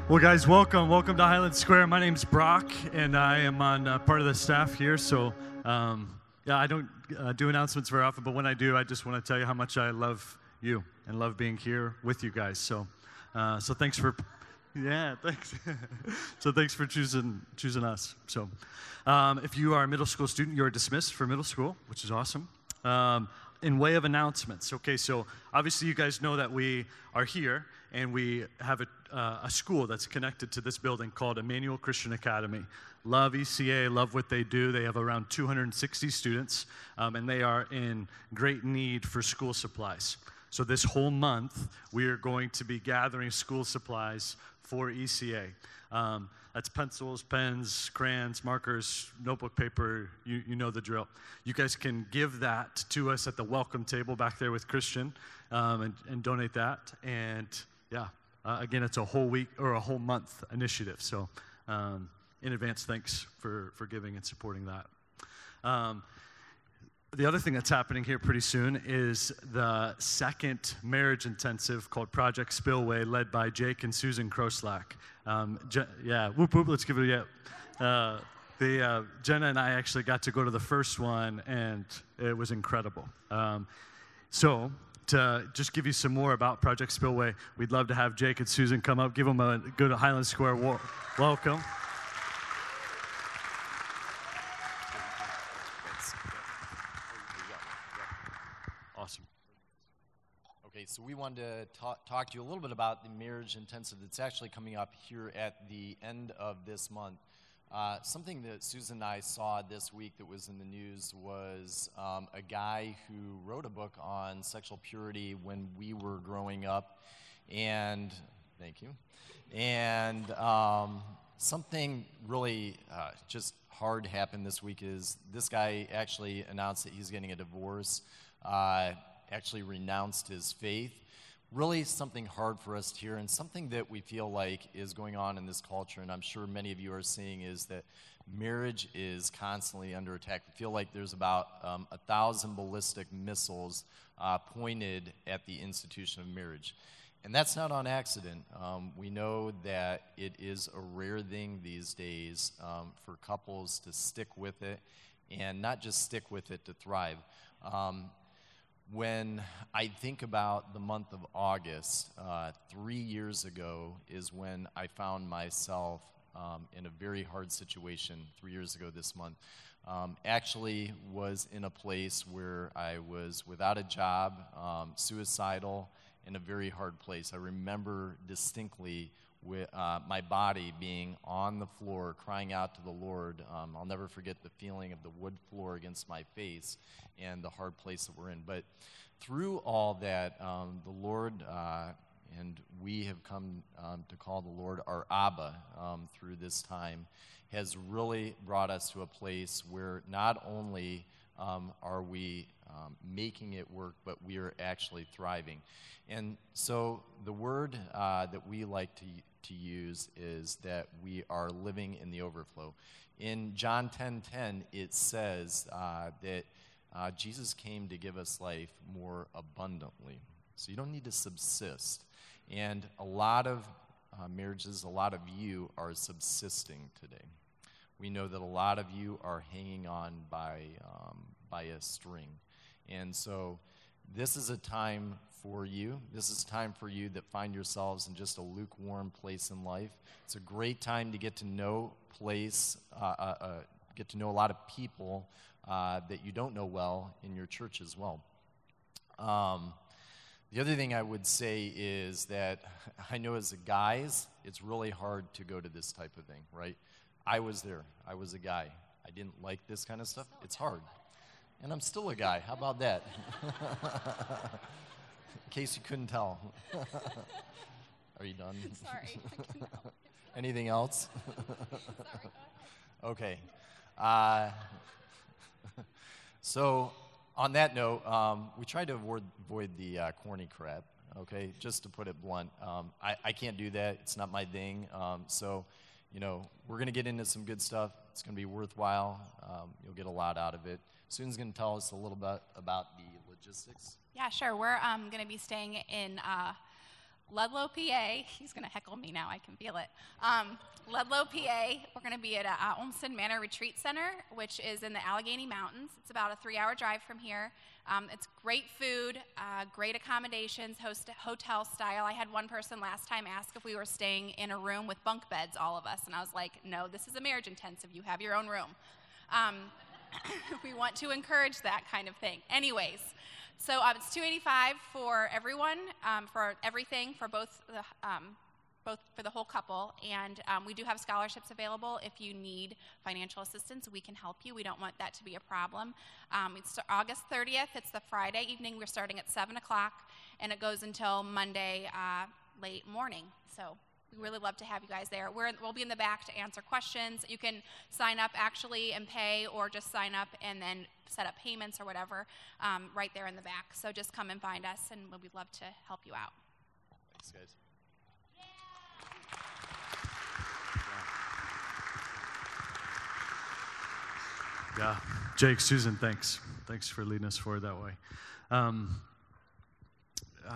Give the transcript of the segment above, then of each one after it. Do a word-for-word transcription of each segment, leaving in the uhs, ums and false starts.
Well, guys, welcome. Welcome to Highland Square. My name's Brock, and I am on uh, part of the staff here. So, um, yeah, I don't uh, do announcements very often, but when I do, I just want to tell you how much I love you and love being here with you guys. So, uh, so thanks for, yeah, thanks. So thanks for choosing choosing us. So, um, if you are a middle school student, you are dismissed for middle school, which is awesome. Um, in way of announcements, okay, so obviously you guys know that we are here and we have a, uh, a school that's connected to this building called Emmanuel Christian Academy. Love E C A, love what they do. They have around two hundred sixty students, um, and they are in great need for school supplies. So this whole month, we are going to be gathering school supplies for E C A. Um, that's pencils, pens, crayons, markers, notebook paper, you, you know the drill. You guys can give that to us at the welcome table back there with Christian um, and, and donate that. And yeah, uh, again, it's a whole week or a whole month initiative. So um, in advance, thanks for, for giving and supporting that. Um, The other thing that's happening here pretty soon is the second marriage intensive called Project Spillway, led by Jake and Susan Kroslack. Um, Je- yeah, whoop whoop, let's give it a yep. Uh, the, uh, Jenna and I actually got to go to the first one, and it was incredible. Um, so to just give you some more about Project Spillway, we'd love to have Jake and Susan come up, give them a good Highland Square wa- welcome. Okay, so we wanted to talk, talk to you a little bit about the marriage intensive that's actually coming up here at the end of this month. Uh, something that Susan and I saw this week that was in the news was um, a guy who wrote a book on sexual purity when we were growing up, and thank you, and um, something really uh, just hard happened this week is this guy actually announced that he's getting a divorce. Uh, actually renounced his faith. Really something hard for us to hear, and something that we feel like is going on in this culture, and I'm sure many of you are seeing, is that marriage is constantly under attack. We feel like there's about um, a thousand ballistic missiles uh, pointed at the institution of marriage. And that's not on accident. Um, we know that it is a rare thing these days um, for couples to stick with it, and not just stick with it to thrive. Um, When I think about the month of August, uh, three years ago is when I found myself um, in a very hard situation, three years ago this month. Um, actually was in a place where I was without a job, um, suicidal, in a very hard place. I remember distinctly with uh, my body being on the floor, crying out to the Lord. Um, I'll never forget the feeling of the wood floor against my face and the hard place that we're in. But through all that, um, the Lord, uh, and we have come um, to call the Lord our Abba um, through this time, has really brought us to a place where not only um, are we um, making it work, but we are actually thriving. And so the word uh, that we like to to use is that we are living in the overflow. In John ten ten, it says uh, that uh, Jesus came to give us life more abundantly. So you don't need to subsist. And a lot of uh, marriages, a lot of you are subsisting today. We know that a lot of you are hanging on by um, by a string. And so this is a time for you. This is time for you that find yourselves in just a lukewarm place in life. It's a great time to get to know place, uh, uh, uh, get to know a lot of people uh, that you don't know well in your church as well. Um, the other thing I would say is that I know as a guys, it's really hard to go to this type of thing, right? I was there. I was a guy. I didn't like this kind of stuff. It's hard. And I'm still a guy. How about that? In case you couldn't tell. Are you done? Sorry. Anything else? Sorry. Okay. Uh, so on that note, um, we try to avoid, avoid the uh, corny crap, okay, just to put it blunt. Um, I, I can't do that. It's not my thing. Um, so, you know, we're going to get into some good stuff. It's going to be worthwhile. Um, you'll get a lot out of it. Susan's going to tell us a little bit about the logistics. Yeah, sure. We're um, going to be staying in uh, Ludlow, P A. He's going to heckle me now. I can feel it. Um, Ludlow, P A. We're going to be at uh, Olmsted Manor Retreat Center, which is in the Allegheny Mountains. It's about a three-hour drive from here. Um, it's great food, uh, great accommodations, host, hotel style. I had one person last time ask if we were staying in a room with bunk beds, all of us, and I was like, no, this is a marriage intensive. You have your own room. Um, we want to encourage that kind of thing. Anyways. So um, it's two hundred eighty-five dollars for everyone, um, for everything, for both the, um, both for the whole couple, and um, we do have scholarships available. If you need financial assistance, we can help you. We don't want that to be a problem. Um, it's August thirtieth. It's the Friday evening. We're starting at seven o'clock, and it goes until Monday uh, late morning. So we really love to have you guys there. We're, we'll be in the back to answer questions. You can sign up actually and pay, or just sign up and then set up payments or whatever um, right there in the back. So just come and find us, and we'd love to help you out. Thanks, guys. Yeah, Jake, Susan, thanks. Thanks for leading us forward that way. Um, uh,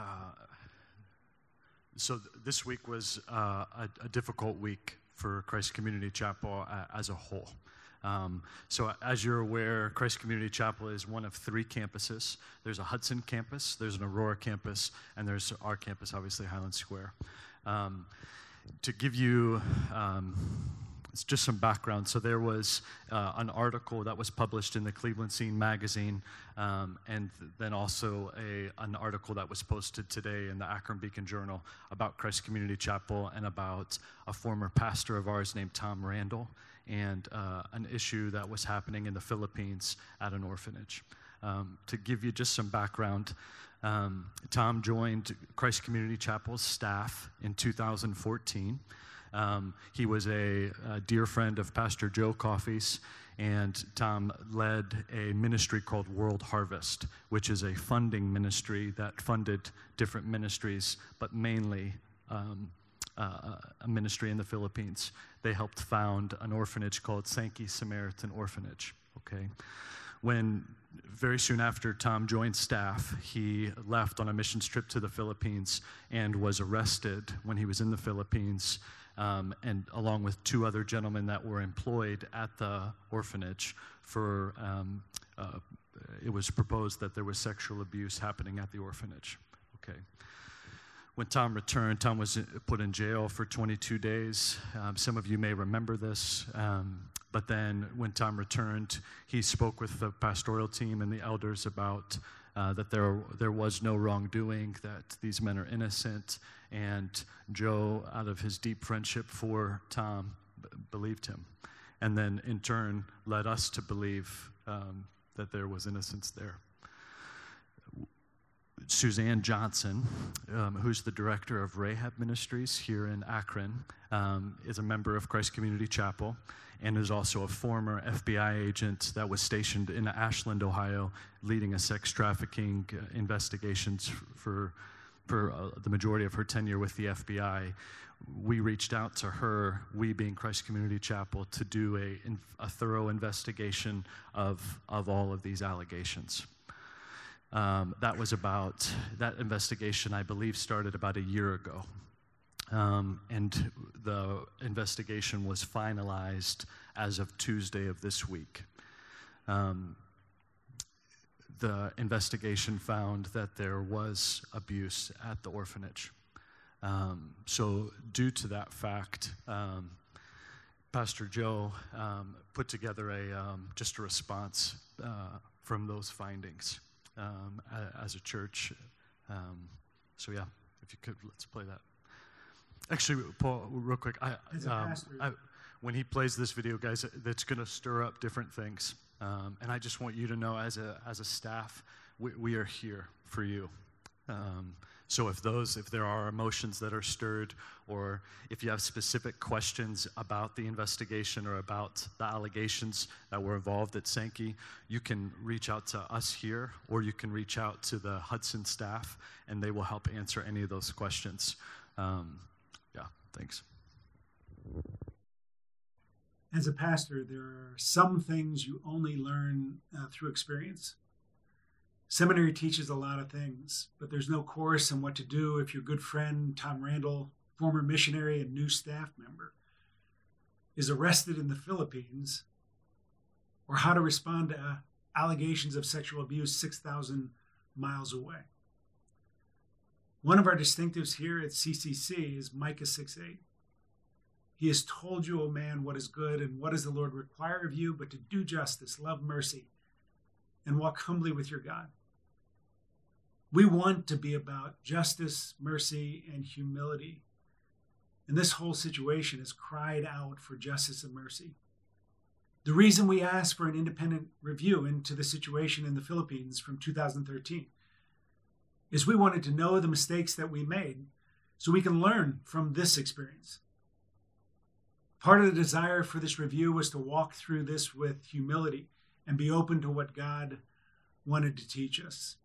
so th- this week was uh, a, a difficult week for Christ Community Chapel uh, as a whole. Um, so as you're aware, Christ Community Chapel is one of three campuses. There's a Hudson campus, there's an Aurora campus, and there's our campus, obviously, Highland Square. Um, to give you um, it's just some background, so there was uh, an article that was published in the Cleveland Scene magazine, um, and th- then also a, an article that was posted today in the Akron Beacon Journal about Christ Community Chapel and about a former pastor of ours named Tom Randall, and uh, an issue that was happening in the Philippines at an orphanage. Um, to give you just some background, um, Tom joined Christ Community Chapel's staff in two thousand fourteen. Um, he was a, a dear friend of Pastor Joe Coffey's, and Tom led a ministry called World Harvest, which is a funding ministry that funded different ministries, but mainly um, uh, a ministry in the Philippines. They helped found an orphanage called Sankey Samaritan Orphanage, okay? When very soon after Tom joined staff, he left on a missions trip to the Philippines and was arrested when he was in the Philippines, um, and along with two other gentlemen that were employed at the orphanage for, um, uh, it was proposed that there was sexual abuse happening at the orphanage, okay? When Tom returned, Tom was put in jail for twenty-two days. Um, some of you may remember this. Um, but then when Tom returned, he spoke with the pastoral team and the elders about uh, that there, there was no wrongdoing, that these men are innocent. And Joe, out of his deep friendship for Tom, b- believed him. And then in turn led us to believe um, that there was innocence there. Suzanne Johnson, um, who's the director of Rahab Ministries here in Akron, um, is a member of Christ Community Chapel and is also a former F B I agent that was stationed in Ashland, Ohio, leading a sex trafficking uh, investigations for, for uh, the majority of her tenure with the F B I. We reached out to her, we being Christ Community Chapel, to do a, a thorough investigation of, of all of these allegations. Um, that was about, that investigation, I believe, started about a year ago. Um, and the investigation was finalized as of Tuesday of this week. Um, the investigation found that there was abuse at the orphanage. Um, so due to that fact, um, Pastor Joe um, put together a um, just a response uh, from those findings. Um, as a church. Um, so yeah, if you could, let's play that. Actually, Paul, real quick, I, um, I, when he plays this video, guys, that's going to stir up different things. Um, and I just want you to know, as a as a staff, we, we are here for you. Um, so if those, if there are emotions that are stirred, or if you have specific questions about the investigation or about the allegations that were involved at Sankey, you can reach out to us here, or you can reach out to the Hudson staff, and they will help answer any of those questions. Um, yeah, thanks. As a pastor, there are some things you only learn uh, through experience. Seminary teaches a lot of things, but there's no course on what to do if your good friend, Tom Randall, former missionary and new staff member, is arrested in the Philippines, or how to respond to allegations of sexual abuse six thousand miles away. One of our distinctives here at C C C is Micah six eight. He has told you, O man, what is good, and what does the Lord require of you, but to do justice, love mercy, and walk humbly with your God. We want to be about justice, mercy, and humility. And this whole situation has cried out for justice and mercy. The reason we asked for an independent review into the situation in the Philippines from two thousand thirteen is we wanted to know the mistakes that we made so we can learn from this experience. Part of the desire for this review was to walk through this with humility and be open to what God wanted to teach us.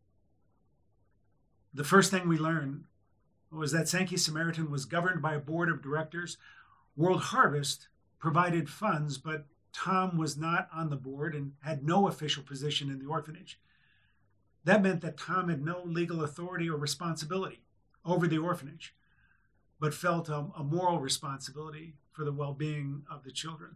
The first thing we learned was that Sankey Samaritan was governed by a board of directors. World Harvest provided funds, but Tom was not on the board and had no official position in the orphanage. That meant that Tom had no legal authority or responsibility over the orphanage, but felt a, a moral responsibility for the well-being of the children.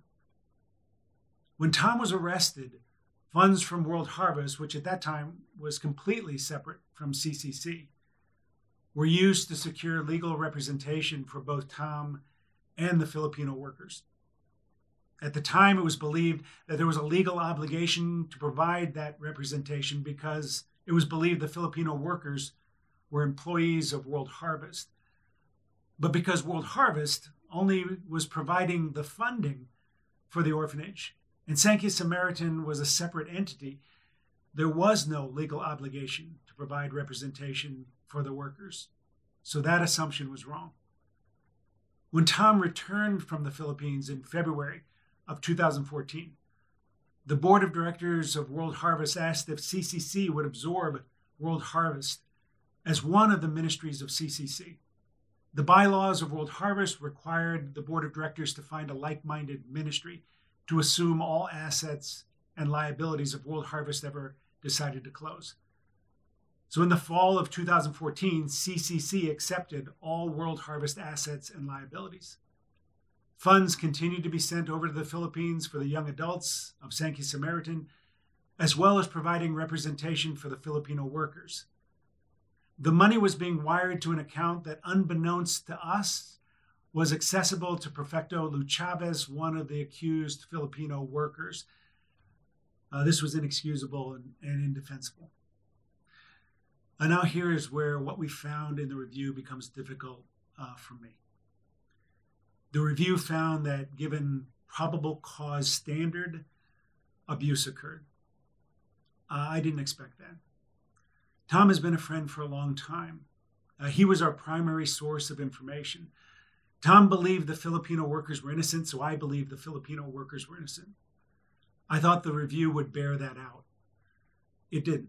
When Tom was arrested, funds from World Harvest, which at that time was completely separate from C C C, were used to secure legal representation for both Tom and the Filipino workers. At the time, it was believed that there was a legal obligation to provide that representation because it was believed the Filipino workers were employees of World Harvest. But because World Harvest only was providing the funding for the orphanage, and Sankey Samaritan was a separate entity, there was no legal obligation to provide representation for the workers. So that assumption was wrong. When Tom returned from the Philippines in February of two thousand fourteen, the board of directors of World Harvest asked if C C C would absorb World Harvest as one of the ministries of C C C. The bylaws of World Harvest required the board of directors to find a like-minded ministry to assume all assets and liabilities if World Harvest ever decided to close. So in the fall of two thousand fourteen, C C C accepted all World Harvest assets and liabilities. Funds continued to be sent over to the Philippines for the young adults of Sankey Samaritan, as well as providing representation for the Filipino workers. The money was being wired to an account that, unbeknownst to us, was accessible to Perfecto Lu Chavez, one of the accused Filipino workers. Uh, this was inexcusable and, and indefensible. And now here is where what we found in the review becomes difficult uh, for me. The review found that given probable cause standard, abuse occurred. Uh, I didn't expect that. Tom has been a friend for a long time. Uh, he was our primary source of information. Tom believed the Filipino workers were innocent, so I believed the Filipino workers were innocent. I thought the review would bear that out. It didn't.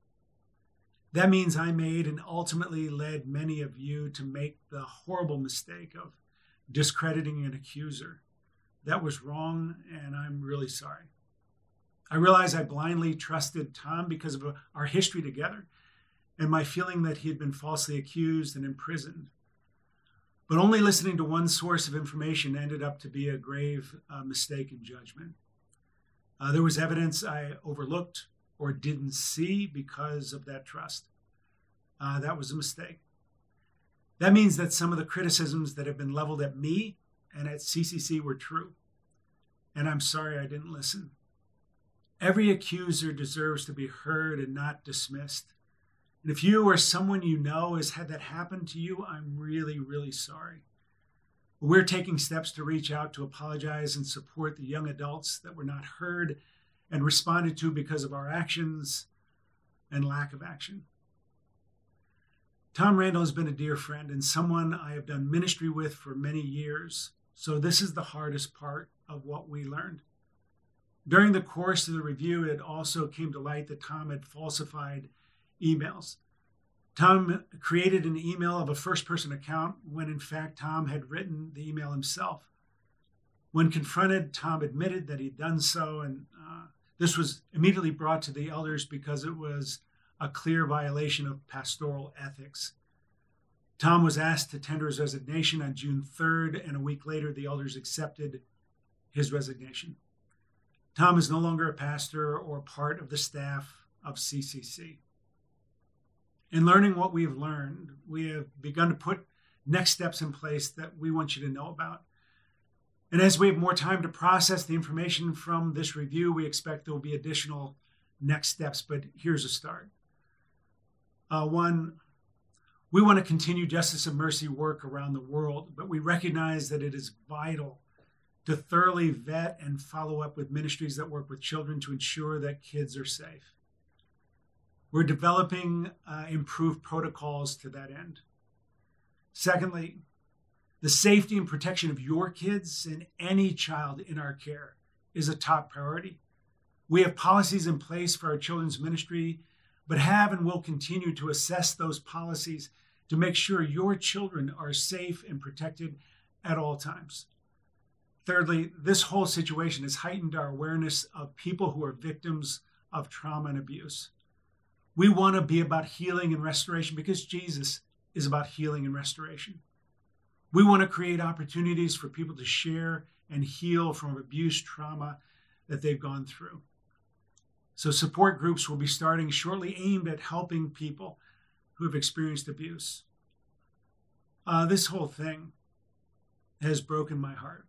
That means I made and ultimately led many of you to make the horrible mistake of discrediting an accuser. That was wrong, and I'm really sorry. I realize I blindly trusted Tom because of our history together and my feeling that he had been falsely accused and imprisoned. But only listening to one source of information ended up to be a grave uh, mistake in judgment. Uh, there was evidence I overlooked or didn't see because of that trust. Uh, that was a mistake. That means that some of the criticisms that have been leveled at me and at C C C were true. And I'm sorry I didn't listen. Every accuser deserves to be heard and not dismissed. And if you or someone you know has had that happen to you, I'm really, really sorry. We're taking steps to reach out to apologize and support the young adults that were not heard and responded to because of our actions and lack of action. Tom Randall has been a dear friend and someone I have done ministry with for many years. So this is the hardest part of what we learned. During the course of the review, it also came to light that Tom had falsified emails. Tom created an email of a first-person account when, in fact, Tom had written the email himself. When confronted, Tom admitted that he'd done so, and uh, this was immediately brought to the elders because it was a clear violation of pastoral ethics. Tom was asked to tender his resignation on June third, and a week later, the elders accepted his resignation. Tom is no longer a pastor or part of the staff of C C C. In learning what we have learned, we have begun to put next steps in place that we want you to know about. And as we have more time to process the information from this review, we expect there will be additional next steps, but here's a start. Uh, one, we want to continue justice and mercy work around the world, but we recognize that it is vital to thoroughly vet and follow up with ministries that work with children to ensure that kids are safe. We're developing uh, improved protocols to that end. Secondly, the safety and protection of your kids and any child in our care is a top priority. We have policies in place for our children's ministry, but have and will continue to assess those policies to make sure your children are safe and protected at all times. Thirdly, this whole situation has heightened our awareness of people who are victims of trauma and abuse. We want to be about healing and restoration because Jesus is about healing and restoration. We want to create opportunities for people to share and heal from abuse trauma that they've gone through. So support groups will be starting shortly aimed at helping people who have experienced abuse. Uh, this whole thing has broken my heart.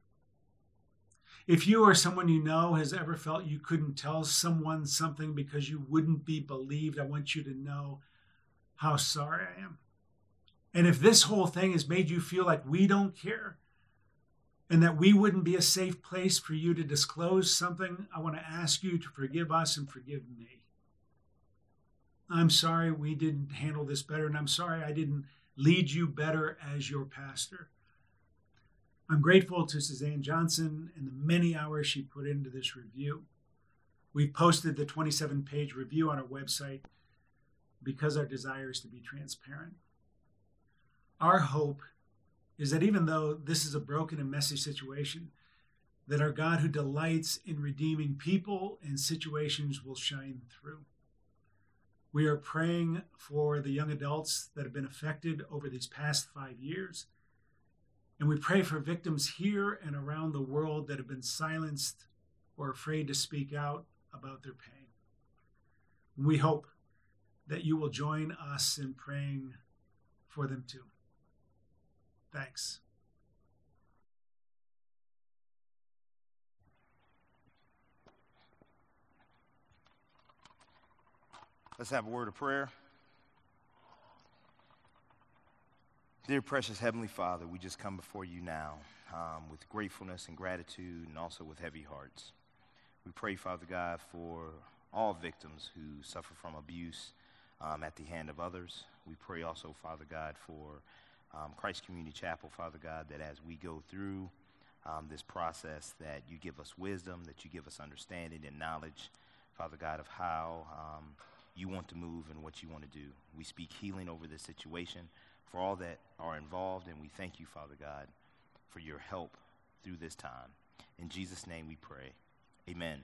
If you or someone you know has ever felt you couldn't tell someone something because you wouldn't be believed, I want you to know how sorry I am. And if this whole thing has made you feel like we don't care and that we wouldn't be a safe place for you to disclose something, I want to ask you to forgive us and forgive me. I'm sorry we didn't handle this better, and I'm sorry I didn't lead you better as your pastor. I'm grateful to Suzanne Johnson and the many hours she put into this review. We've posted the twenty-seven page review on our website because our desire is to be transparent. Our hope is that even though this is a broken and messy situation, that our God who delights in redeeming people and situations will shine through. We are praying for the young adults that have been affected over these past five years. And we pray for victims here and around the world that have been silenced or afraid to speak out about their pain. We hope that you will join us in praying for them too. Thanks. Let's have a word of prayer. Dear precious Heavenly Father, we just come before you now um, with gratefulness and gratitude and also with heavy hearts. We pray, Father God, for all victims who suffer from abuse um, at the hand of others. We pray also, Father God, for um, Christ Community Chapel, Father God, that as we go through um, this process, that you give us wisdom, that you give us understanding and knowledge, Father God, of how um, you want to move and what you want to do. We speak healing over this situation for all that are involved, and we thank you, Father God, for your help through this time. In Jesus' name we pray. Amen.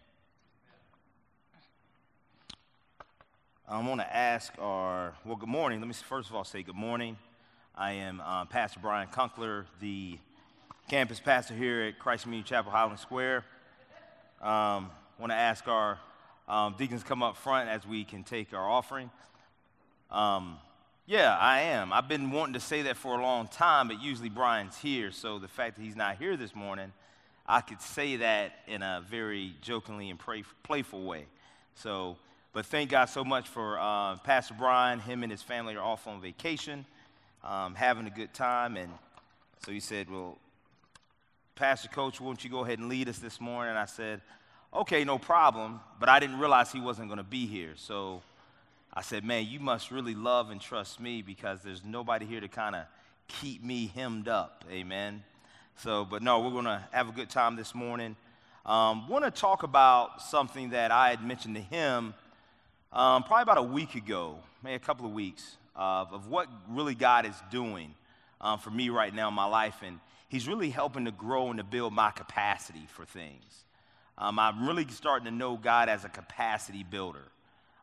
I want to ask our, well, good morning. Let me first of all say good morning. I am um, Pastor Brian Kunkler, the campus pastor here at Christ Community Chapel, Highland Square. I um, want to ask our um, deacons come up front as we can take our offering. Um, Yeah, I am. I've been wanting to say that for a long time, but usually Brian's here, so the fact that he's not here this morning, I could say that in a very jokingly and pray, playful way. So, but thank God so much for uh, Pastor Brian. Him and his family are off on vacation, um, having a good time, and so he said, well, Pastor Coach, won't you go ahead and lead us this morning? And I said, okay, no problem, but I didn't realize he wasn't going to be here, so I said, man, you must really love and trust me because there's nobody here to kind of keep me hemmed up, amen? So, but no, we're going to have a good time this morning. Um, want to talk about something that I had mentioned to him um, probably about a week ago, maybe a couple of weeks, uh, of what really God is doing um, for me right now in my life, and he's really helping to grow and to build my capacity for things. Um, I'm really starting to know God as a capacity builder.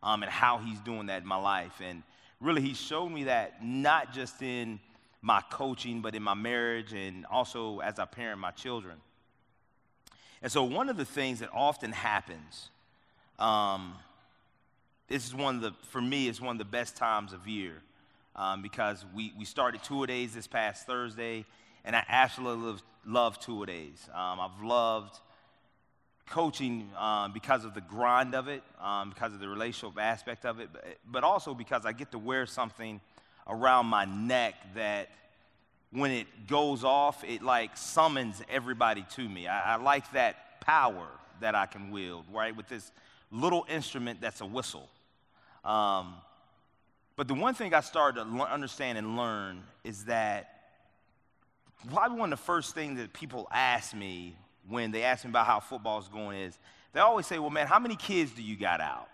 um, and how he's doing that in my life. And really, he showed me that not just in my coaching, but in my marriage and also as I parent my children. And so one of the things that often happens, um, this is one of the, for me, it's one of the best times of year um, because we, we started two-a-days this past Thursday, and I absolutely love, love two-a-days. Um, I've loved coaching um, because of the grind of it, um, because of the relationship aspect of it, but, but also because I get to wear something around my neck that when it goes off, it like summons everybody to me. I, I like that power that I can wield, right, with this little instrument that's a whistle. Um, but the one thing I started to l- understand and learn is that probably one of the first things that people ask me when they ask me about how football is going is, they always say, well, man, how many kids do you got out?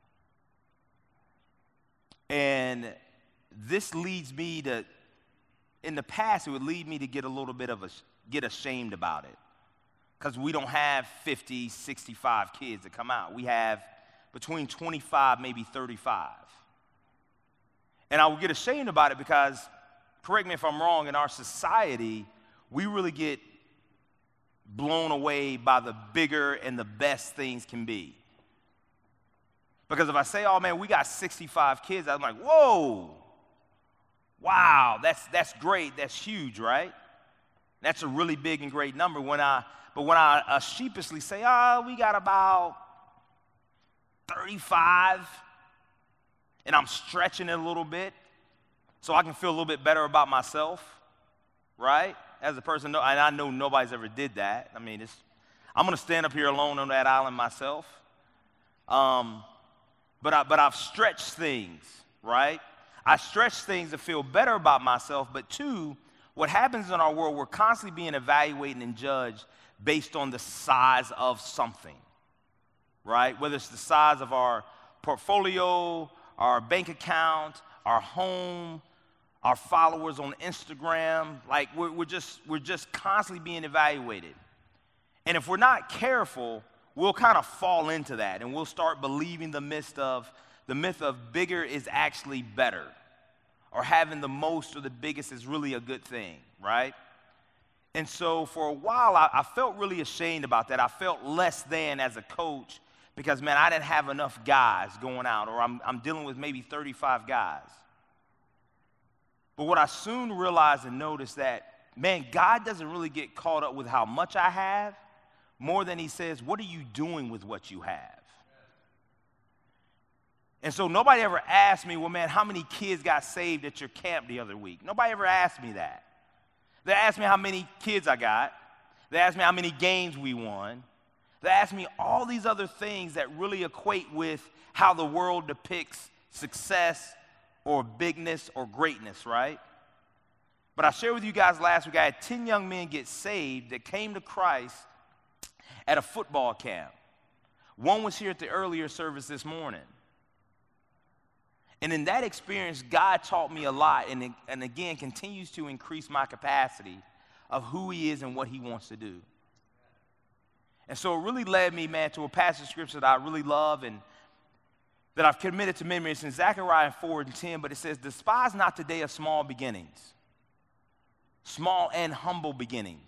And this leads me to, in the past, it would lead me to get a little bit of a, get ashamed about it. Because we don't have fifty, sixty-five kids that come out. We have between twenty-five, maybe thirty-five. And I would get ashamed about it because, correct me if I'm wrong, in our society, we really get blown away by the bigger and the best things can be. Because if I say, oh man, we got sixty-five kids, I'm like, whoa, wow, that's that's great, that's huge, right? That's a really big and great number. When I, but when I uh, sheepishly say, oh, we got about thirty-five, and I'm stretching it a little bit so I can feel a little bit better about myself, right? As a person, and I know nobody's ever did that. I mean, it's, I'm going to stand up here alone on that island myself. Um, but, I, but I've stretched things, right? I stretch things to feel better about myself. But two, what happens in our world, we're constantly being evaluated and judged based on the size of something, right? Whether it's the size of our portfolio, our bank account, our home, our followers on Instagram, like we're, we're just we're just constantly being evaluated. And if we're not careful, we'll kind of fall into that and we'll start believing the myth of the myth of bigger is actually better, or having the most or the biggest is really a good thing, right? And so for a while, I, I felt really ashamed about that. I felt less than as a coach because, man, I didn't have enough guys going out, or I'm, I'm dealing with maybe thirty-five guys. But what I soon realized and noticed that, man, God doesn't really get caught up with how much I have, more than he says, what are you doing with what you have? And so nobody ever asked me, well, man, how many kids got saved at your camp the other week? Nobody ever asked me that. They asked me how many kids I got. They asked me how many games we won. They asked me all these other things that really equate with how the world depicts success or bigness or greatness, right? But I shared with you guys last week, I had ten young men get saved that came to Christ at a football camp. One was here at the earlier service this morning. And in that experience, God taught me a lot, and, and again, continues to increase my capacity of who he is and what he wants to do. And so it really led me, man, to a passage of scripture that I really love and that I've committed to memory. It's in Zechariah four and ten, but it says, despise not the day of small beginnings, small and humble beginnings.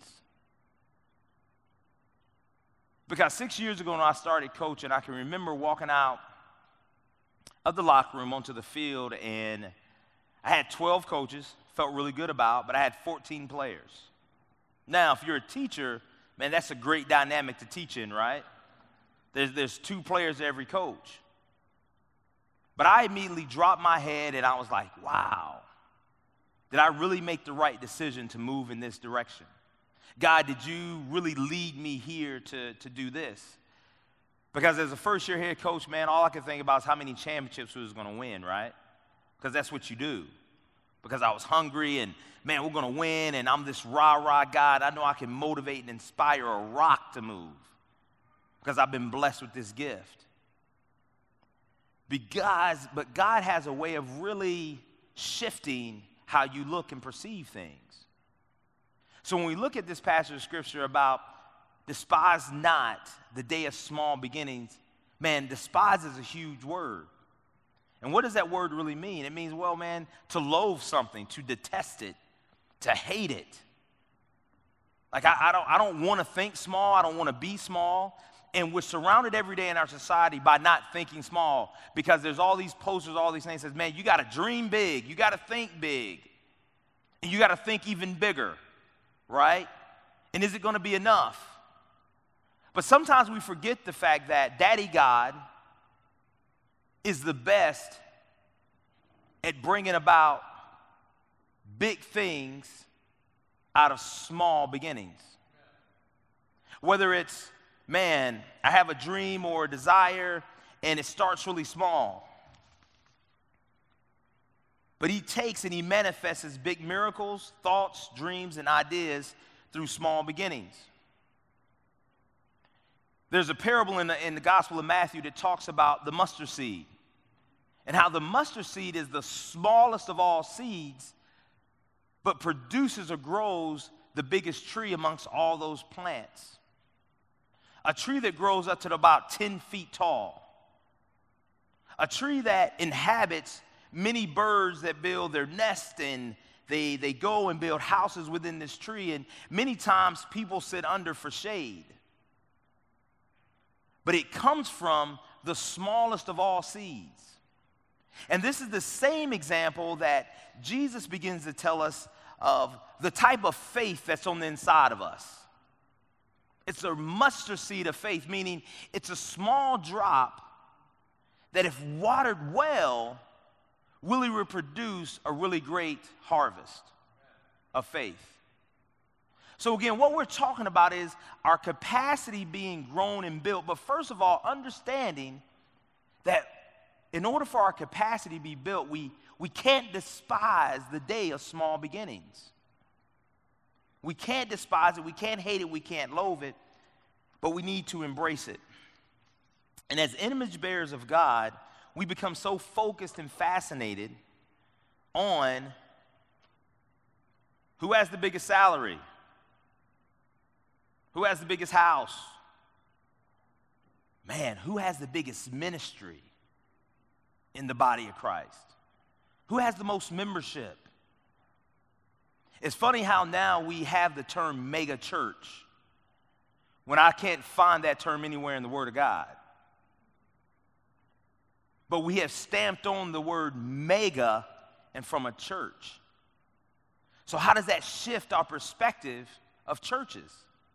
Because six years ago when I started coaching, I can remember walking out of the locker room onto the field, and I had twelve coaches, felt really good about, but I had fourteen players. Now, if you're a teacher, man, that's a great dynamic to teach in, right? There's, there's two players to every coach. But I immediately dropped my head, and I was like, wow, did I really make the right decision to move in this direction? God, did you really lead me here to, to do this? Because as a first-year head coach, man, all I could think about is how many championships we was going to win, right? Because that's what you do. Because I was hungry, and, man, we're going to win, and I'm this rah-rah God. I know I can motivate and inspire a rock to move because I've been blessed with this gift. Because, but God has a way of really shifting how you look and perceive things. So when we look at this passage of scripture about despise not the day of small beginnings, man, despise is a huge word. And what does that word really mean? It means, well, man, to loathe something, to detest it, to hate it. Like, I, I don't, I don't want to think small. I don't want to be small. And we're surrounded every day in our society by not thinking small, because there's all these posters, all these things that says, man, you got to dream big. You got to think big. And you got to think even bigger, right? And is it going to be enough? But sometimes we forget the fact that Daddy God is the best at bringing about big things out of small beginnings. Whether it's, man, I have a dream or a desire, and it starts really small. But he takes and he manifests his big miracles, thoughts, dreams, and ideas through small beginnings. There's a parable in the, in the Gospel of Matthew that talks about the mustard seed, and how the mustard seed is the smallest of all seeds, but produces or grows the biggest tree amongst all those plants. A tree that grows up to about ten feet tall. A tree that inhabits many birds that build their nest, and they, they go and build houses within this tree, and many times people sit under for shade. But it comes from the smallest of all seeds. And this is the same example that Jesus begins to tell us of the type of faith that's on the inside of us. It's a mustard seed of faith, meaning it's a small drop that, if watered well, really will produce a really great harvest of faith. So again, what we're talking about is our capacity being grown and built, but first of all, understanding that in order for our capacity to be built, we, we can't despise the day of small beginnings. We can't despise it, we can't hate it, we can't loathe it, but we need to embrace it. And as image bearers of God, we become so focused and fascinated on who has the biggest salary, who has the biggest house, man, who has the biggest ministry in the body of Christ, who has the most membership. It's funny how now we have the term mega church when I can't find that term anywhere in the Word of God. But we have stamped on the word mega and from a church. So how does that shift our perspective of churches?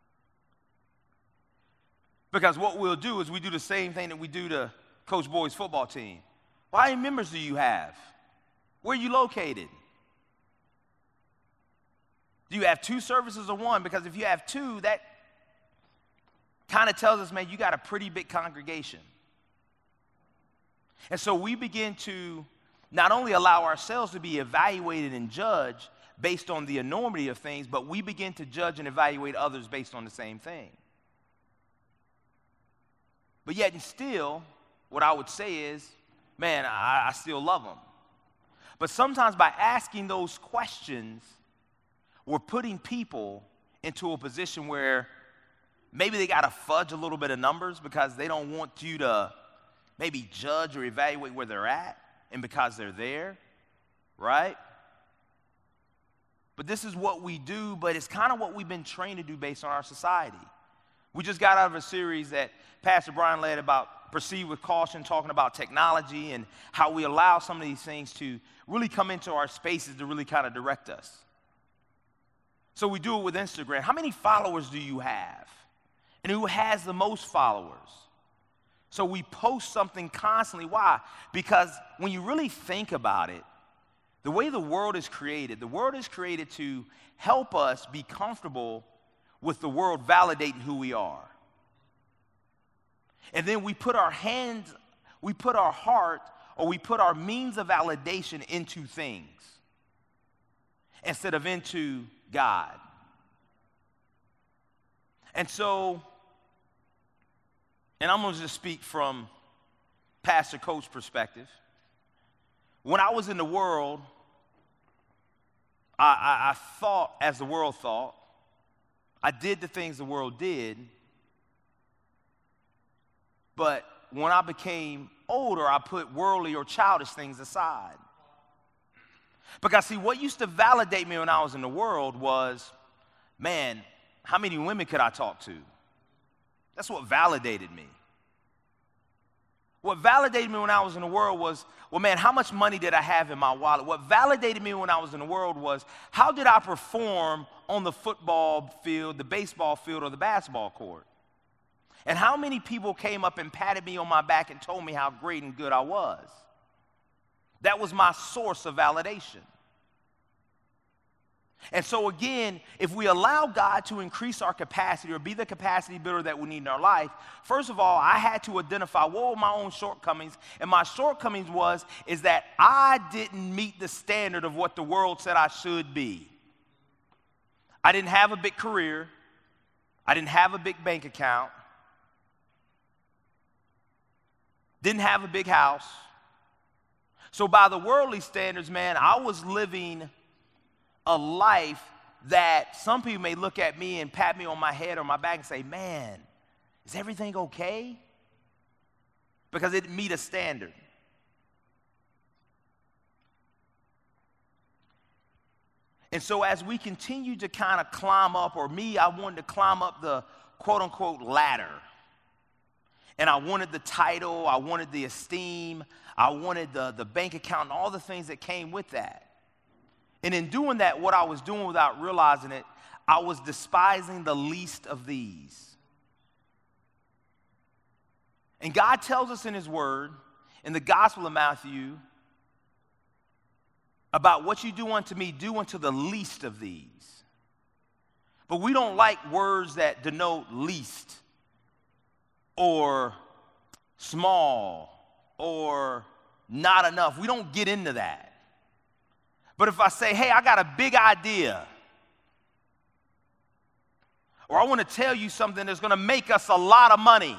Because what we'll do is we do the same thing that we do to Coach Boyd's football team. Well, how many members do you have? Where are you located? Do you have two services or one? Because if you have two, that kind of tells us, man, you got a pretty big congregation. And so we begin to not only allow ourselves to be evaluated and judged based on the enormity of things, but we begin to judge and evaluate others based on the same thing. But yet and still, what I would say is, man, I, I still love them. But sometimes by asking those questions, we're putting people into a position where maybe they got to fudge a little bit of numbers because they don't want you to maybe judge or evaluate where they're at, and because they're there, right? But this is what we do, but it's kind of what we've been trained to do based on our society. We just got out of a series that Pastor Brian led about Proceed with Caution, talking about technology and how we allow some of these things to really come into our spaces to really kind of direct us. So we do it with Instagram. How many followers do you have? And who has the most followers? So we post something constantly. Why? Because when you really think about it, the way the world is created, the world is created to help us be comfortable with the world validating who we are. And then we put our hands, we put our heart, or we put our means of validation into things instead of into God. And so, and I'm going to just speak from pastor coach perspective. When I was in the world, I, I, I thought as the world thought. I did the things the world did. But when I became older, I put worldly or childish things aside. Because, see, what used to validate me when I was in the world was, man, how many women could I talk to? That's what validated me. What validated me when I was in the world was, well, man, how much money did I have in my wallet? What validated me when I was in the world was, how did I perform on the football field, the baseball field, or the basketball court? And how many people came up and patted me on my back and told me how great and good I was? That was my source of validation. And so again, if we allow God to increase our capacity or be the capacity builder that we need in our life, first of all, I had to identify what were my own shortcomings. And my shortcomings was, is that I didn't meet the standard of what the world said I should be. I didn't have a big career. I didn't have a big bank account. Didn't have a big house. So by the worldly standards, man, I was living a life that some people may look at me and pat me on my head or my back and say, man, is everything okay? Because it didn't meet a standard. And so as we continue to kind of climb up, or me, I wanted to climb up the quote-unquote ladder. And I wanted the title, I wanted the esteem, I wanted the, the bank account and all the things that came with that. And in doing that, what I was doing without realizing it, I was despising the least of these. And God tells us in his word, in the Gospel of Matthew, about what you do unto me, do unto the least of these. But we don't like words that denote least or small or not enough. We don't get into that. But if I say, hey, I got a big idea, or I want to tell you something that's going to make us a lot of money,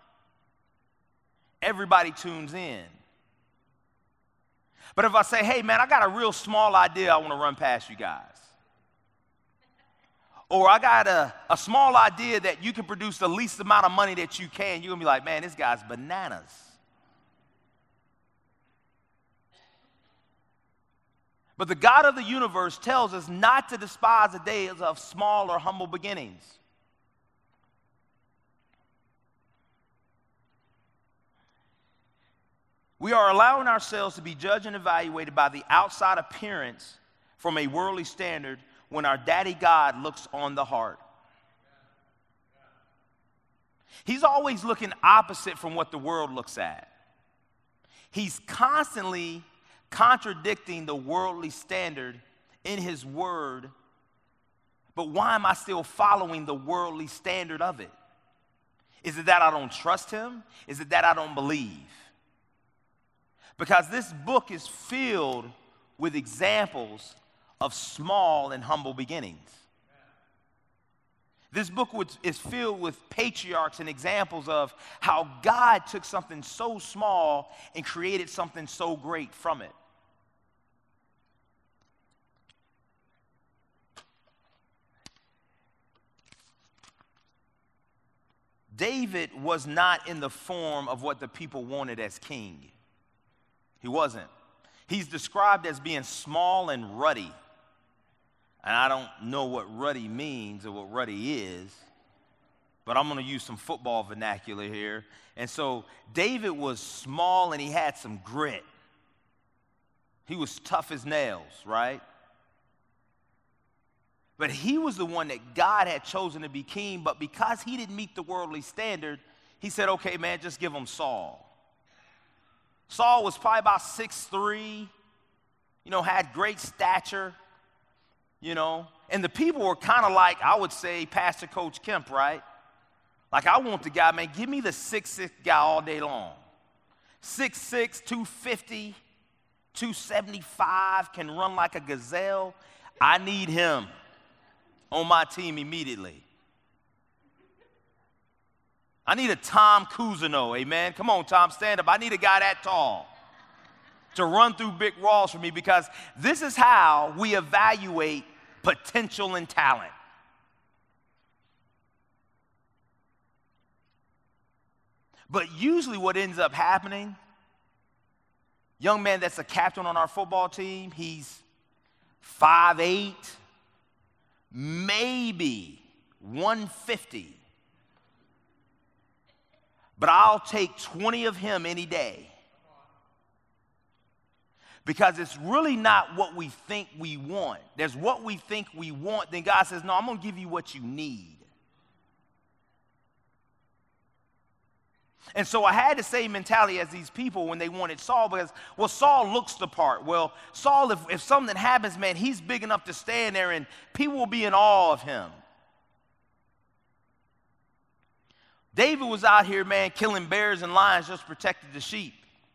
everybody tunes in. But if I say, hey, man, I got a real small idea I want to run past you guys, or I got a, a small idea that you can produce the least amount of money that you can, you're going to be like, man, this guy's bananas. But the God of the universe tells us not to despise the days of small or humble beginnings. We are allowing ourselves to be judged and evaluated by the outside appearance from a worldly standard when our daddy God looks on the heart. He's always looking opposite from what the world looks at. He's constantly contradicting the worldly standard in his word, but why am I still following the worldly standard of it? Is it that I don't trust him? Is it that I don't believe? Because this book is filled with examples of small and humble beginnings. This book is filled with patriarchs and examples of how God took something so small and created something so great from it. David was not in the form of what the people wanted as king. He wasn't. He's described as being small and ruddy. And I don't know what ruddy means or what ruddy is, but I'm going to use some football vernacular here. And so David was small and he had some grit. He was tough as nails, right? But he was the one that God had chosen to be king, but because he didn't meet the worldly standard, he said, okay, man, just give him Saul. Saul was probably about six three, you know, had great stature, you know, and the people were kind of like, I would say, Pastor Coach Kemp, right? Like, I want the guy, man, give me the six six guy all day long. six six, two fifty, two seventy-five, can run like a gazelle. I need him on my team immediately. I need a Tom Cousineau, amen? Come on, Tom, stand up. I need a guy that tall to run through big walls for me, because this is how we evaluate potential and talent. But usually what ends up happening young man that's a captain on our football team. He's five eight, maybe one fifty. But I'll take twenty of him any day. Because it's really not what we think we want. There's what we think we want. Then God says, no, I'm going to give you what you need. And so I had the same mentality as these people when they wanted Saul, because, well, Saul looks the part. Well, Saul, if, if something happens, man, he's big enough to stand there and people will be in awe of him. David was out here, man, killing bears and lions just protected the sheep.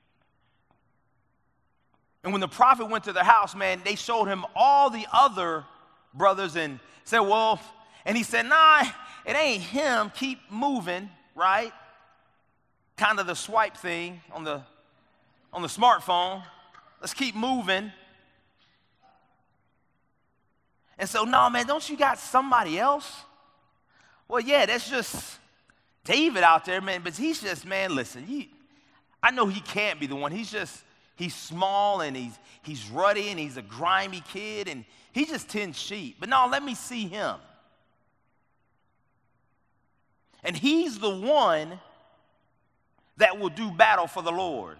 And when the prophet went to their house, man, they showed him all the other brothers and said, well, and he said, nah, it ain't him. Keep moving, right? Kind of the swipe thing on the, on the smartphone. Let's keep moving. And so, no, man, don't you got somebody else? Well, yeah, that's just David out there, man, but he's just, man, listen, he, I know he can't be the one. He's just, he's small and he's, he's ruddy and he's a grimy kid and he just tends sheep. But no, let me see him. And he's the one that will do battle for the Lord.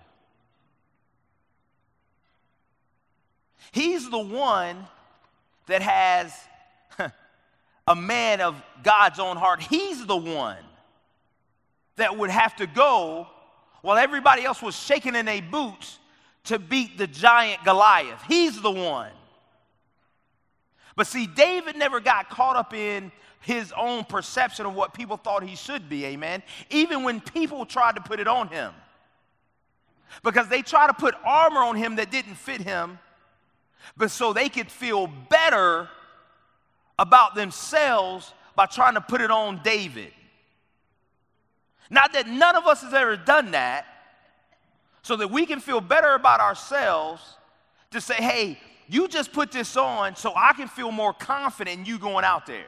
He's the one that has a man of God's own heart. He's the one that would have to go while everybody else was shaking in their boots to beat the giant Goliath. He's the one. But see, David never got caught up in his own perception of what people thought he should be, amen? Even when people tried to put it on him. Because they tried to put armor on him that didn't fit him, but so they could feel better about themselves by trying to put it on David. Not that none of us has ever done that, so that we can feel better about ourselves to say, hey, you just put this on so I can feel more confident in you going out there.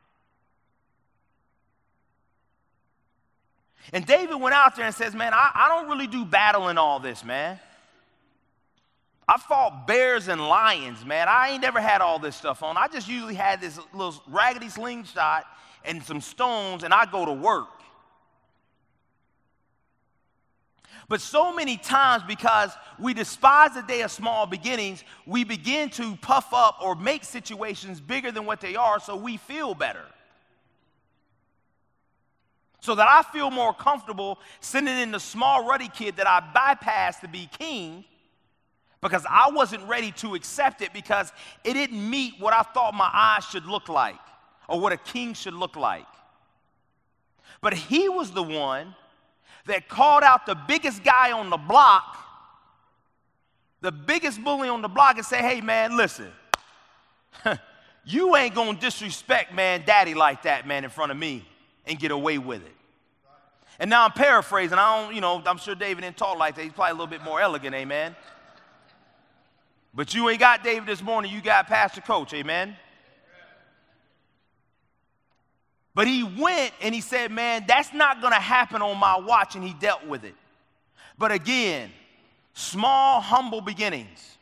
And David went out there and says, man, I, I don't really do battle in all this, man. I fought bears and lions, man. I ain't never had all this stuff on. I just usually had this little raggedy slingshot and some stones, and I go to work. But so many times, because we despise the day of small beginnings, we begin to puff up or make situations bigger than what they are so we feel better. So that I feel more comfortable sending in the small ruddy kid that I bypassed to be king, because I wasn't ready to accept it because it didn't meet what I thought my eyes should look like or what a king should look like. But he was the one that called out the biggest guy on the block, the biggest bully on the block, and say, hey, man, listen, you ain't going to disrespect, man, daddy like that, man, in front of me and get away with it. And now I'm paraphrasing. I don't, you know, I'm sure David didn't talk like that. He's probably a little bit more elegant, amen. But you ain't got David this morning. You got Pastor Coach, amen. But he went and he said, man, that's not going to happen on my watch, and he dealt with it. But again, small, humble beginnings.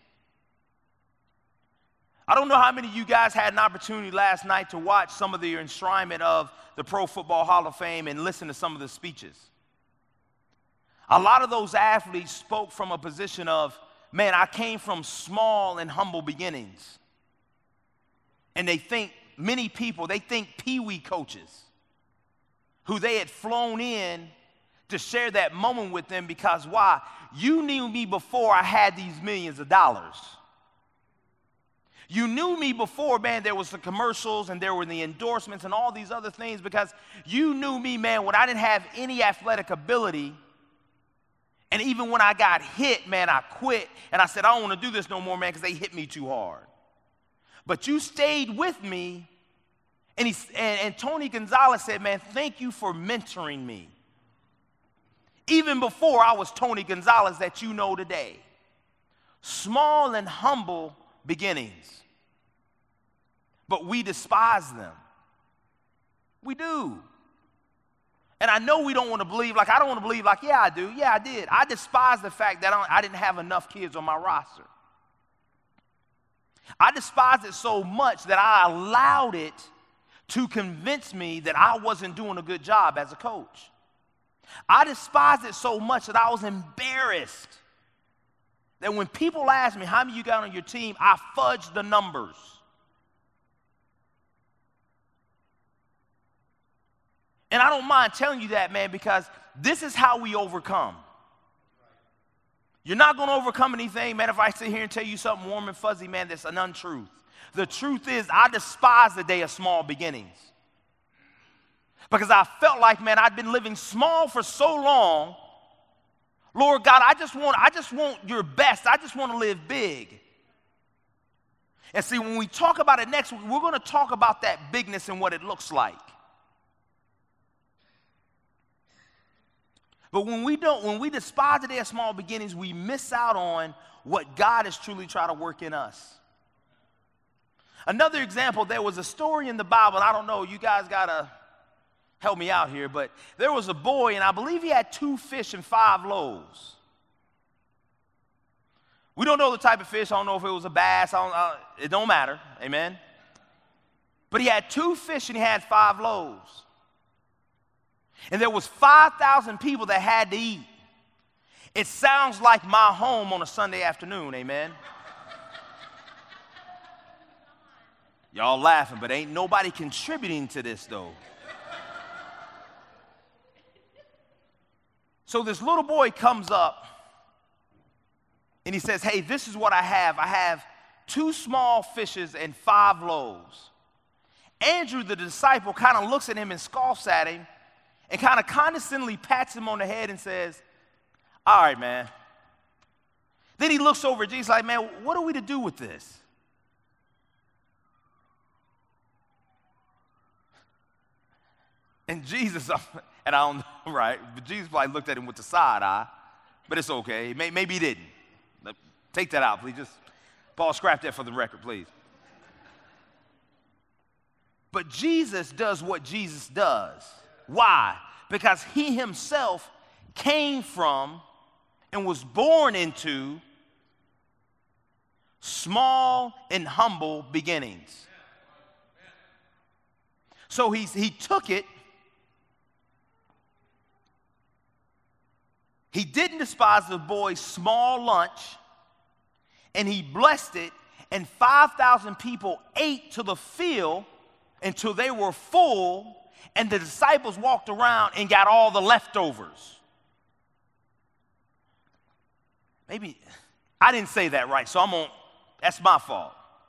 I don't know how many of you guys had an opportunity last night to watch some of the enshrinement of the Pro Football Hall of Fame and listen to some of the speeches. A lot of those athletes spoke from a position of, man, I came from small and humble beginnings. And they think, many people, they think peewee coaches who they had flown in to share that moment with them because why? You knew me before I had these millions of dollars. You knew me before, man, there was the commercials and there were the endorsements and all these other things, because you knew me, man, when I didn't have any athletic ability. And even when I got hit, man, I quit. And I said, I don't want to do this no more, man, because they hit me too hard. But you stayed with me. And, he, and, and Tony Gonzalez said, man, thank you for mentoring me. Even before I was Tony Gonzalez that you know today. Small and humble beginnings. But we despise them. We do. And I know we don't want to believe, like I don't want to believe like, yeah, I do. Yeah, I did. I despise the fact that I, don't, I didn't have enough kids on my roster. I despised it so much that I allowed it to convince me that I wasn't doing a good job as a coach. I despised it so much that I was embarrassed that when people asked me, how many you got on your team, I fudged the numbers. And I don't mind telling you that, man, because this is how we overcome. You're not going to overcome anything, man, if I sit here and tell you something warm and fuzzy, man, that's an untruth. The truth is, I despise the day of small beginnings. Because I felt like, man, I'd been living small for so long. Lord God, I just want, I just want your best. I just want to live big. And see, when we talk about it next week, we're going to talk about that bigness and what it looks like. But when we don't, when we despise the day of small beginnings, we miss out on what God is truly trying to work in us. Another example, there was a story in the Bible, and I don't know, you guys got to help me out here, but there was a boy, and I believe he had two fish and five loaves. We don't know the type of fish. I don't know if it was a bass. I don't, uh, it don't matter. Amen. But he had two fish and he had five loaves. And there was five thousand people that had to eat. It sounds like my home on a Sunday afternoon. Amen. Y'all laughing, but ain't nobody contributing to this, though. So this little boy comes up, and he says, hey, this is what I have. I have two small fishes and five loaves. Andrew, the disciple, kind of looks at him and scoffs at him and kind of condescendingly pats him on the head and says, all right, man. Then he looks over at Jesus like, man, what are we to do with this? And Jesus, and I don't know, right? But Jesus probably looked at him with the side eye, but it's okay. Maybe he didn't. Take that out, please. Just, Paul, scrap that for the record, please. But Jesus does what Jesus does. Why? Because he himself came from and was born into small and humble beginnings. So he's, he took it. He didn't despise the boy's small lunch, and he blessed it, and five thousand people ate to the fill until they were full, and the disciples walked around and got all the leftovers. Maybe, I didn't say that right, so I'm on, that's my fault.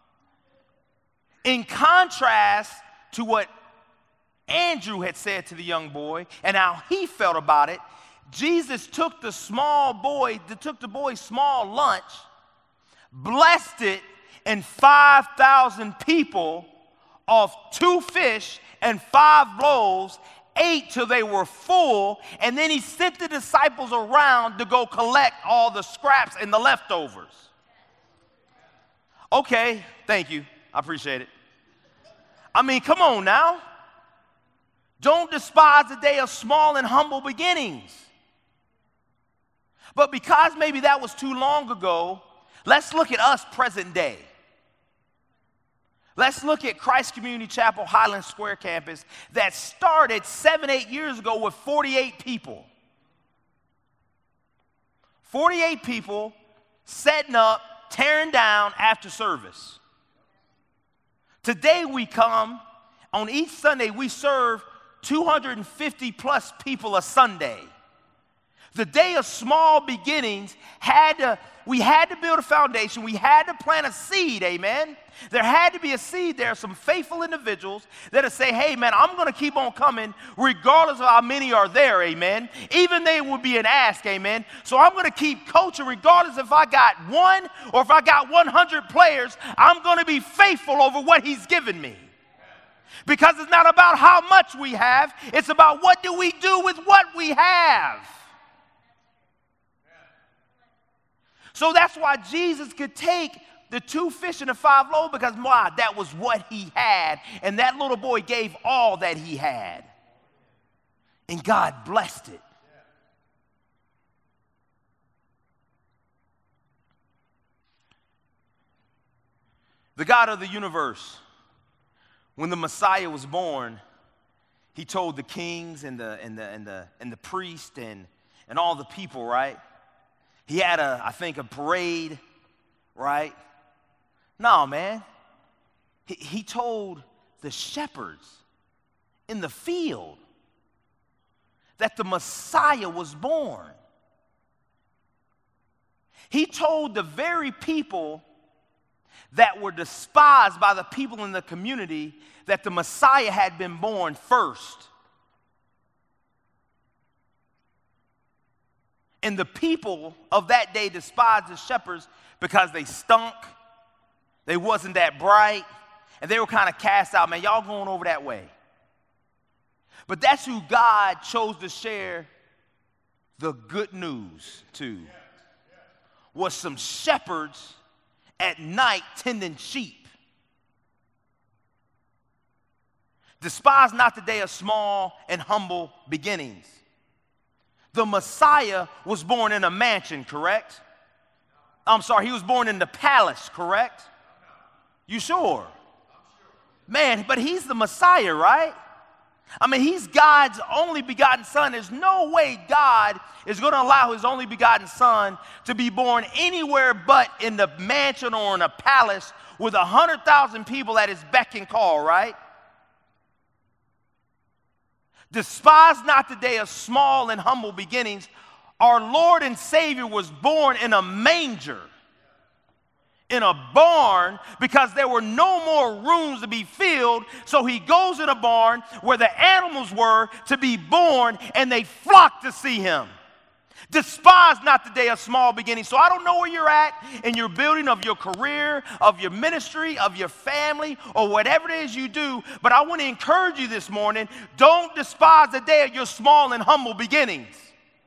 In contrast to what Andrew had said to the young boy and how he felt about it, Jesus took the small boy, took the boy's small lunch, blessed it, and five thousand people off two fish and five loaves ate till they were full, and then he sent the disciples around to go collect all the scraps and the leftovers. Okay, thank you. I appreciate it. I mean, come on now. Don't despise the day of small and humble beginnings. But because maybe that was too long ago, let's look at us present day. Let's look at Christ Community Chapel Highland Square campus that started seven, eight years ago with forty-eight people. forty-eight people setting up, tearing down after service. Today we come, on each Sunday we serve two hundred fifty plus people a Sunday. The day of small beginnings had to, we had to build a foundation. We had to plant a seed, amen? There had to be a seed there, some faithful individuals that would say, hey, man, I'm going to keep on coming regardless of how many are there, amen? Even they would be an ask, amen? So I'm going to keep coaching regardless if I got one or if I got one hundred players. I'm going to be faithful over what he's given me. Because it's not about how much we have. It's about what do we do with what we have. So that's why Jesus could take the two fish and the five loaves, because why? That was what he had. And that little boy gave all that he had. And God blessed it. The God of the universe, when the Messiah was born, he told the kings and the and the and the and the priest and and all the people, right? He had a, I think, a parade, right? No, man. He, he told the shepherds in the field that the Messiah was born. He told the very people that were despised by the people in the community that the Messiah had been born first. And the people of that day despised the shepherds because they stunk, they wasn't that bright, and they were kind of cast out. Man, y'all going over that way. But that's who God chose to share the good news to, was some shepherds at night tending sheep. Despise not the day of small and humble beginnings. The Messiah was born in a mansion, correct? I'm sorry, he was born in the palace, correct? You sure? Man, but he's the Messiah, right? I mean, he's God's only begotten son. There's no way God is going to allow his only begotten son to be born anywhere but in the mansion or in a palace with a hundred thousand people at his beck and call, right? Despise not the day of small and humble beginnings. Our Lord and Savior was born in a manger, in a barn, because there were no more rooms to be filled. So he goes in a barn where the animals were to be born, and they flocked to see him. Despise not the day of small beginnings. So I don't know where you're at in your building of your career, of your ministry, of your family, or whatever it is you do, but I want to encourage you this morning, don't despise the day of your small and humble beginnings.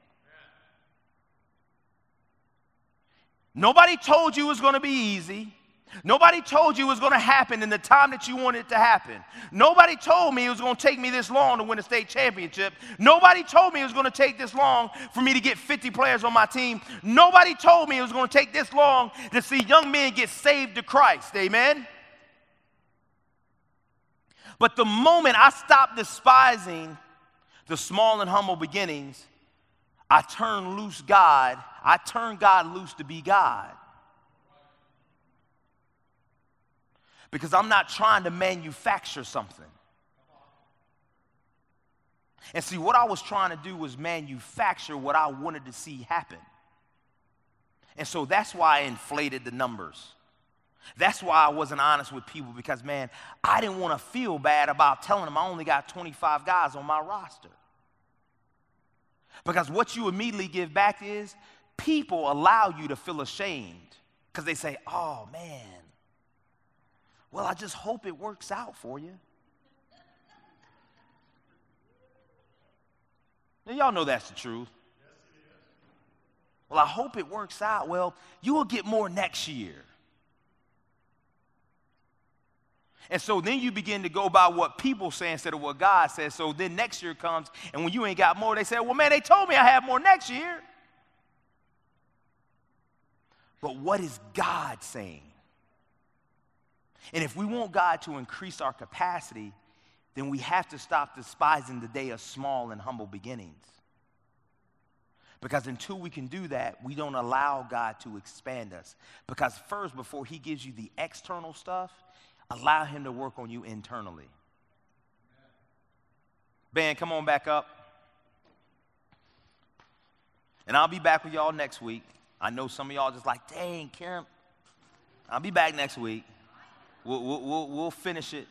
Nobody told you it was going to be easy. Nobody told you it was going to happen in the time that you wanted it to happen. Nobody told me it was going to take me this long to win a state championship. Nobody told me it was going to take this long for me to get fifty players on my team. Nobody told me it was going to take this long to see young men get saved to Christ. Amen? But the moment I stopped despising the small and humble beginnings, I turned loose God. I turned God loose to be God. Because I'm not trying to manufacture something. And see, what I was trying to do was manufacture what I wanted to see happen. And so that's why I inflated the numbers. That's why I wasn't honest with people, because, man, I didn't want to feel bad about telling them I only got twenty-five guys on my roster. Because what you immediately give back is people allow you to feel ashamed because they say, oh, man, well, I just hope it works out for you. Now, y'all know that's the truth. Well, I hope it works out. Well, you will get more next year. And so then you begin to go by what people say instead of what God says. So then next year comes, and when you ain't got more, they say, well, man, they told me I have more next year. But what is God saying? And if we want God to increase our capacity, then we have to stop despising the day of small and humble beginnings. Because until we can do that, we don't allow God to expand us. Because first, before he gives you the external stuff, allow him to work on you internally. Band, come on back up. And I'll be back with y'all next week. I know some of y'all just like, dang, Kemp. I'll be back next week. We'll, we'll, we'll, we'll finish it.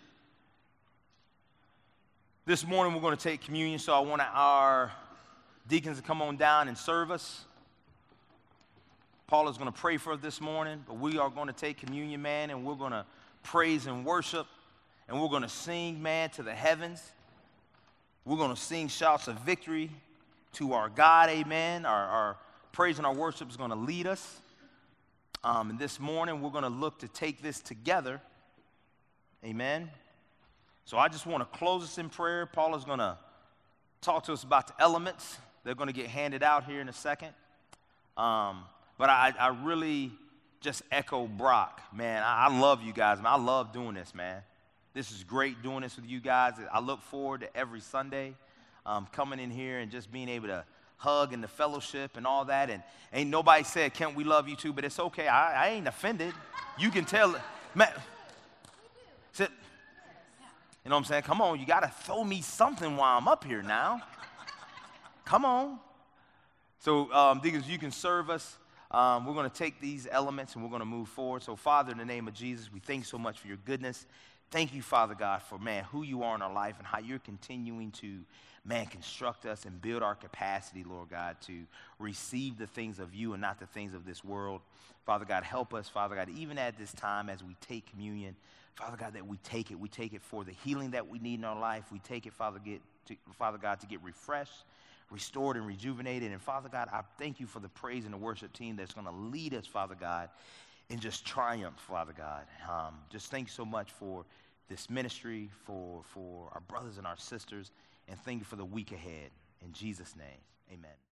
This morning we're going to take communion, so I want our deacons to come on down and serve us. Paul is going to pray for us this morning, but we are going to take communion, man, and we're going to praise and worship, and we're going to sing, man, to the heavens. We're going to sing shouts of victory to our God, amen. Our, our praise and our worship is going to lead us. Um, and this morning we're going to look to take this together. Amen. So I just want to close us in prayer. Paul is going to talk to us about the elements. They're going to get handed out here in a second. Um, but I, I really just echo Brock, man. I, I love you guys, man. I love doing this, man. This is great doing this with you guys. I look forward to every Sunday um, coming in here and just being able to hug and the fellowship and all that. And ain't nobody said, Kent, we love you too, but it's okay. I, I ain't offended. You can tell. Man, sit. You know what I'm saying? Come on, you got to throw me something while I'm up here now. Come on. So, um, Deacons, you can serve us. Um, we're going to take these elements and we're going to move forward. So, Father, in the name of Jesus, we thank you so much for your goodness. Thank you, Father God, for, man, who you are in our life and how you're continuing to, man, construct us and build our capacity, Lord God, to receive the things of you and not the things of this world. Father God, help us, Father God, even at this time as we take communion, Father God, that we take it. We take it for the healing that we need in our life. We take it, Father, get to, Father God, to get refreshed, restored, and rejuvenated. And, Father God, I thank you for the praise and the worship team that's going to lead us, Father God, in just triumph, Father God. Um, just thank you so much for this ministry, for, for our brothers and our sisters, and thank you for the week ahead. In Jesus' name, amen.